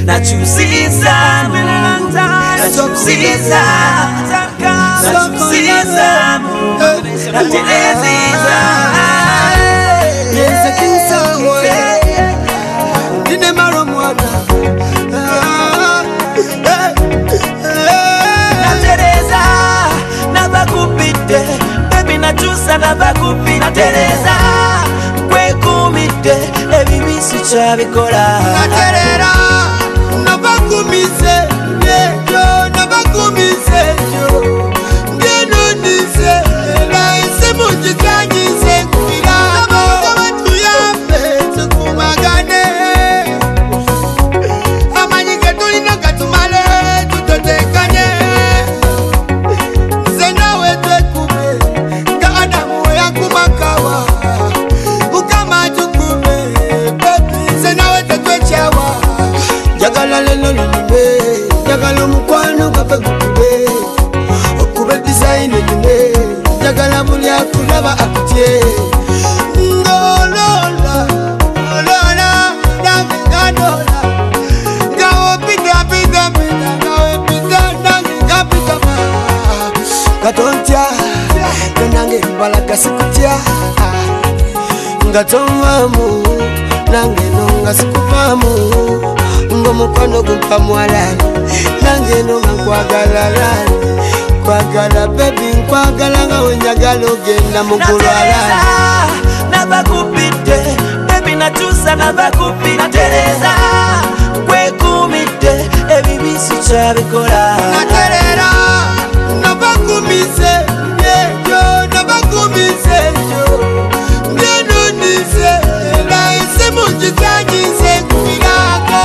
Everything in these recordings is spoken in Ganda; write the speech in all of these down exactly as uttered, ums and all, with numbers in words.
nachusiza nachusiza nachusiza nateleza Yes, I can say Dine maro mwana nateleza nabakupite baby nachusa nabakupite nateleza kwekumite ebibisi chabikola Naterera nabakumise Nejo nabakumise Jo Ngeno nise La ese mujikanyise Kubilabo Kabatu yape Tukumagane Amanyike tulina katumale Tutotekanye Zena wetwe kume Ka adamu ya kumakawa Ukama tukume Baby Zena wetwe twechawa Jagala lelo lulube Jagala mukwano kape kukube Okube design lulube Jagala mulia kulaba akutie Ngolola Ngolola Nange ngadola Ngawe pita pita pita Ngawe pita nange ngapita ma Gatontia Nange mbala kasikutia Ngatomamu Nange nonga sikupamu Ngomukwano kumpa mwalani Nange nonga nkwagala lani Kwagala baby nkwagala nga wenyagala ogenda mugulwalani nabakupite baby nachusa nabakupite nateleza kwekumite ebibisi chabikola Naterera nabakumise Yejo nabakumise Jo Ngeno nise La ese mujikanyise Kubilako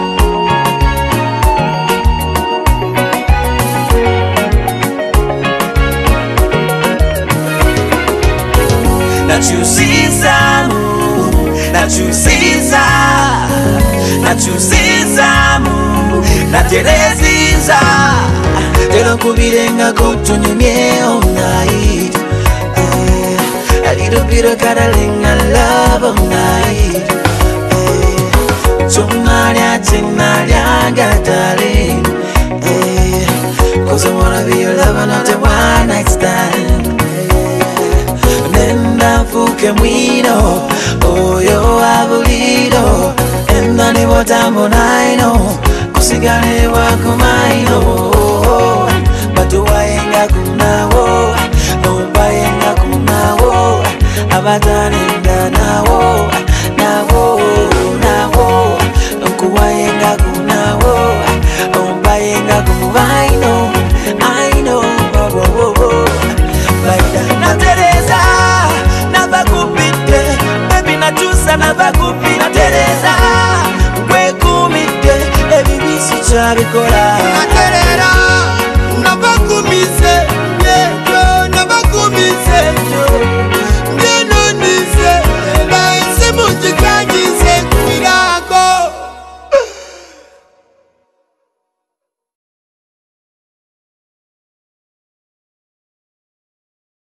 nachusiza nachusiza nachusiza nateleziza tero kubirenga kutunyumye all night a little bit of cuddling and love all night chumalia chumalia darling cause I wanna be your lover not a one night stand Fuke mwino oyo abuliro endani botambo naino kusigale wako maino batuwayenga kunawo ombayenga kunawo abatanenda nawo nawo nawo kuwayenga kunawo ombayenga kumaino I know oh, oh, oh. Baida natereza nabakupite baby nachusa nabakupite nateleza kwekumite ebibisi chabikola